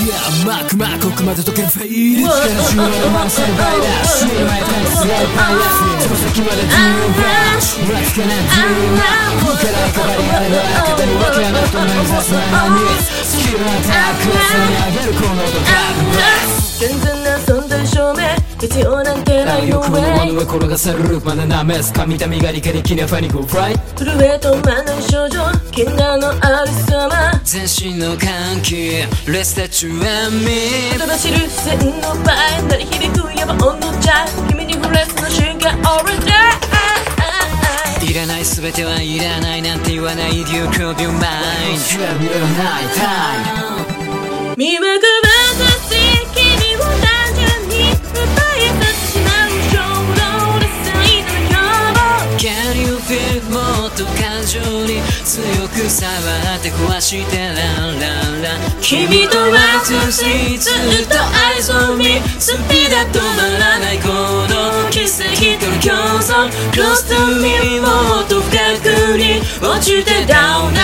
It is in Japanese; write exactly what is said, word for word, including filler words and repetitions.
Yeah マークマーク奥まで溶けるフェイド力中のマンセルバイダー死ぬ前からスライパーやつま先までドゥーバーわずかなドゥーバーから赤張りあれば赤手に分け穴と目指すマナミススキルアタック空に上げるこの音ダークブレス健全な存在証明必要なんてないのウェイ欲の転がされるまでなめすか見た身が理解できないファニコフライ震え止まない症状禁断のありさま全身の歓喜 Let's let you and me 言葉知る線の前鳴り響くヤバ音のジャイ君に触れその瞬間 Already いらない全てはいらないなんて言わない You could be mine いらないタイム魅惑はさし君を単純に奪い去ってしまう衝動で最後の凶暴 Can you feel もっと感情に強く触って壊してランランラン君と私ずっと愛想にスピード止まらないこの奇跡との競争 Close to me もっと深くに落ちて Down